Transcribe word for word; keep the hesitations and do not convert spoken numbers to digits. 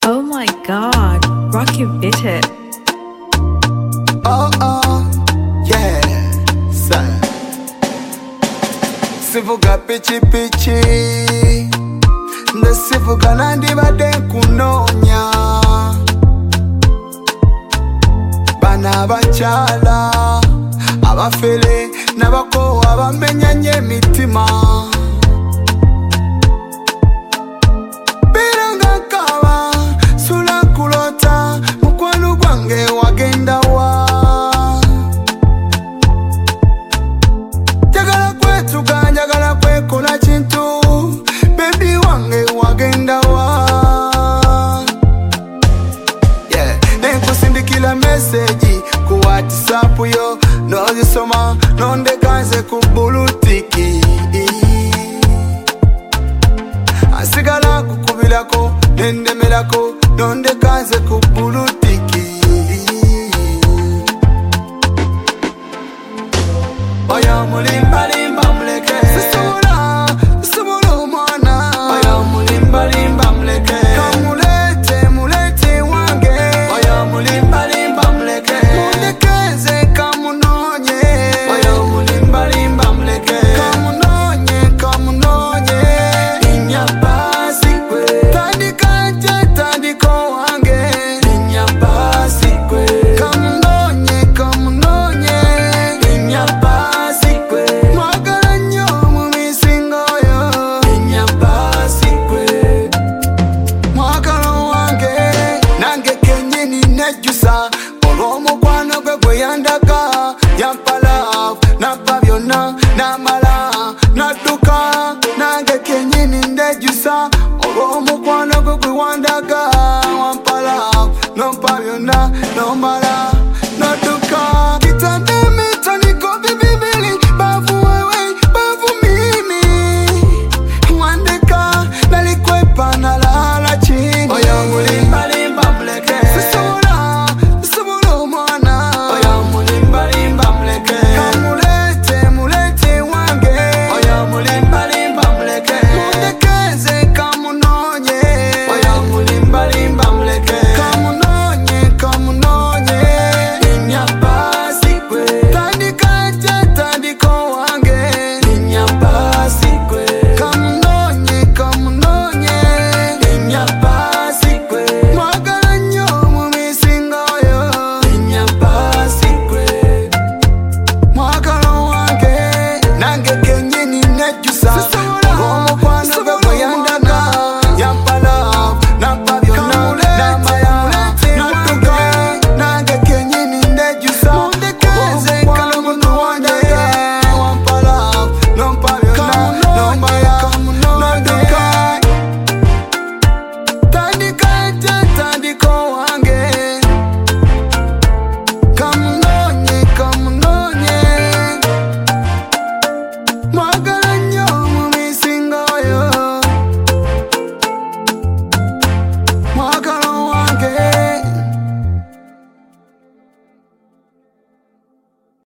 Oh my god, Rocky bit it. Oh oh, yeah, son. Sivuga pichi pichi, nde sivuga nandi bade kunonya. Bana bachala, abafele nabako abamenyanye mitima. Wagenda wa Jagala kwetu ganjagala kwekola chintu baby wange wagenda wa Yeah, nenkusindikila message ku WhatsApp yo nozisoma nondekanze ku bulutiki Asigala kukubilako nendemelako nondekanze ku bulutiki Oya mulimbali